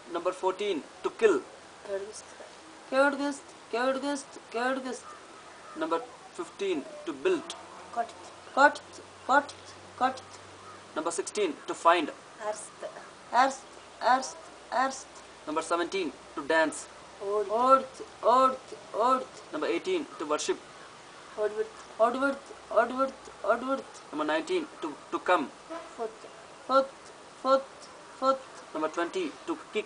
Number 14, to kill. Kırgız. Number 15, to build. Kort. Number 16, to find. Erst. Number 17, to dance. Ord. Number 18, to worship. Odvurt. Number 19, to come. Fot. Number 20, to kick.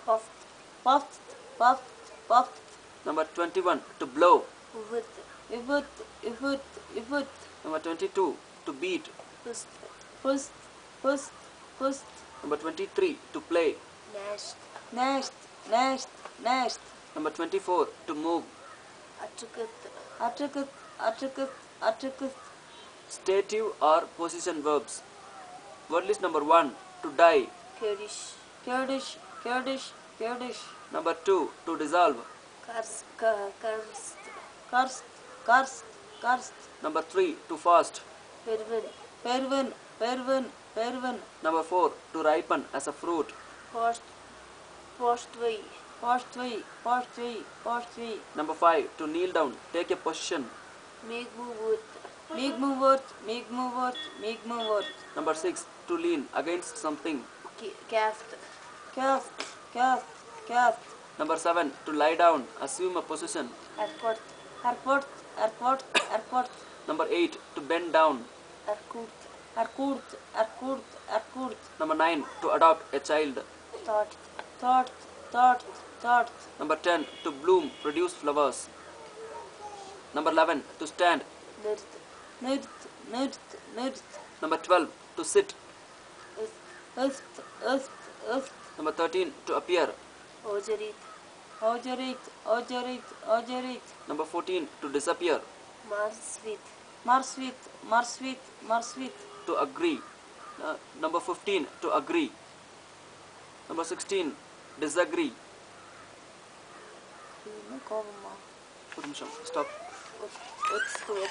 Puft. Number 21, to blow. Ivut. Number 22, to beat. Pust. Number 23, to play. Nest. Number 24, to move. Atrakıt. Stative or possession verbs. Word list number 1, to die. Kurdish. Number 2, to dissolve. Karst. Number 3, to fast. Pervin. Number 4, to ripen as a fruit. Postvi. Number 5, to kneel down, take a position. Migmuvort. Number 6, to lean against something. Kaft. Number 7, to lie down, assume a position. Airport. Number 8, to bend down. Erkurt. Number 9, to adopt a child. Tort. Number 10, to bloom, produce flowers. Number 11, to stand. Nerd. Number 12, to sit. Öst. Number 13, to appear. Ojerit. Number 14, to disappear. Marsvit. To agree. Number 15, to agree. Number 16, disagree. Ne kovma. Stop.